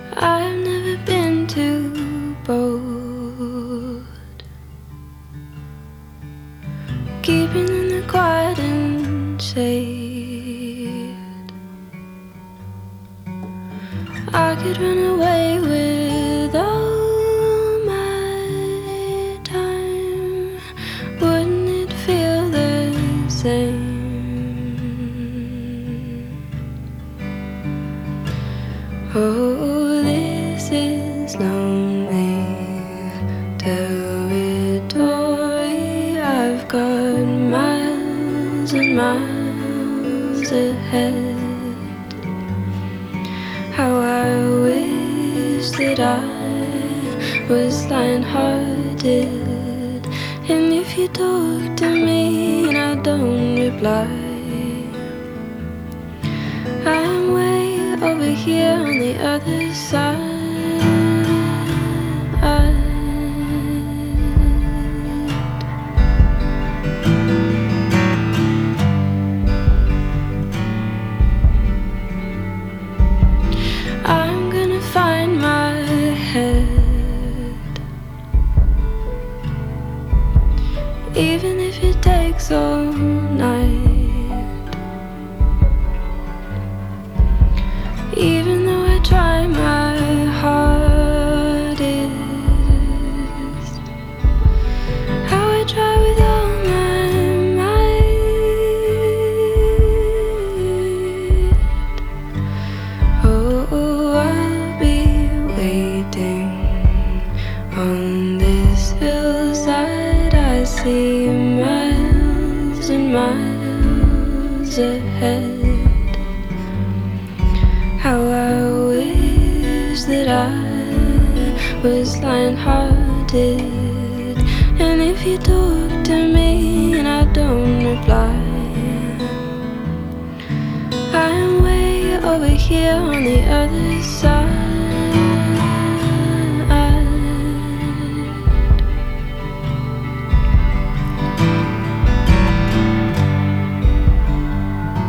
I've never been too bold, keeping in the quiet and shade. I could run away with all my time. Wouldn't it feel the same? Oh, this is lonely territory. I've got miles and miles ahead. How I wish that I was lion-hearted. And if you talk to me and I don't reply, I'm way over here on the other side. I'm gonna find my head, even if it takes all night. Even though I try my hardest, how I try with all my might. Oh, I'll be waiting on this hillside. I see miles and miles ahead. How I wish that I was lion-hearted. And if you talk to me and I don't reply, I'm way over here on the other side.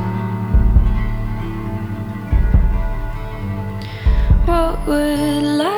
What would life